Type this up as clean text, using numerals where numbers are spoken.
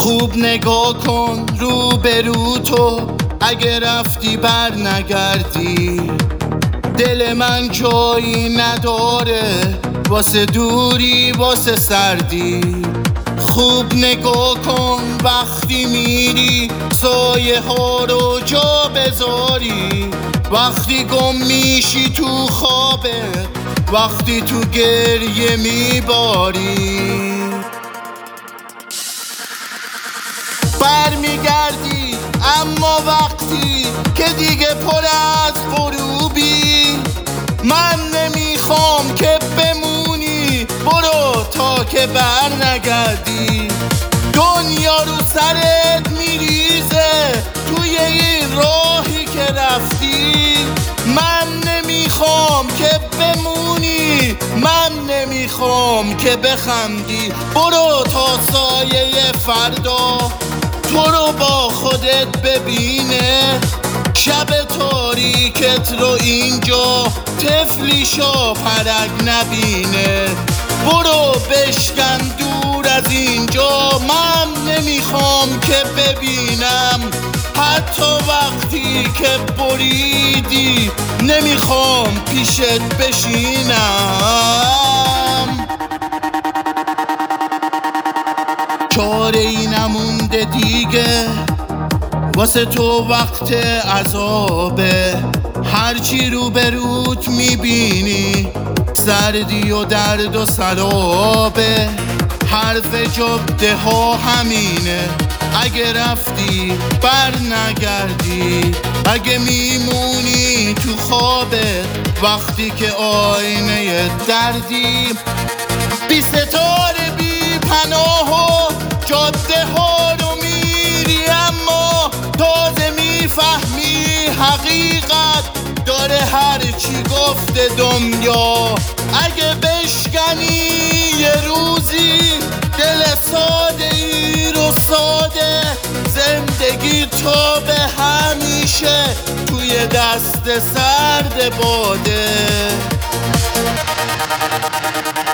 خوب نگاه کن رو به رو تو، اگه رفتی بر نگردی. دل من جایی نداره واسه دوری واسه سردی. خوب نگاه کن وقتی میری سایه ها رو جا بذاری. وقتی گم میشی تو خوابه، وقتی تو گریه میباری. برمیگردی اما وقتی که دیگه پر از غروبی. من نمیخوام که بمونی، برو تا که بر نگردی. دنیا رو سرت میریزه توی این راهی که رفتی. من نمیخوام که بمونی، من نمیخوام که بخندی. برو تا سایه فردا تو رو با خودت ببینه. شب تاریکت رو اینجا طفلی شاپرک نبینه. برو بشکن دور از اینجا، من نمیخوام که ببینم. حتی وقتی که بریدی نمیخوام پیشت بشینم. چاره ای نمونده دیگه واسه تو وقت عذابه. هرچی رو به روت میبینی سردی و درد و سرابه. حرف جاده ها همینه، اگه رفتی بر نگردی. اگه میمونی تو خوابه وقتی که آینه دردی. بی ستاره بی پناه و جاده ها رو میری، اما تازه میفهمی حقیقت داره هرچی گفته دنیا. اگه بشکنی یه روزی دل ساده ای رو ساده، زندگی تو به همیشه توی دست سرد باده.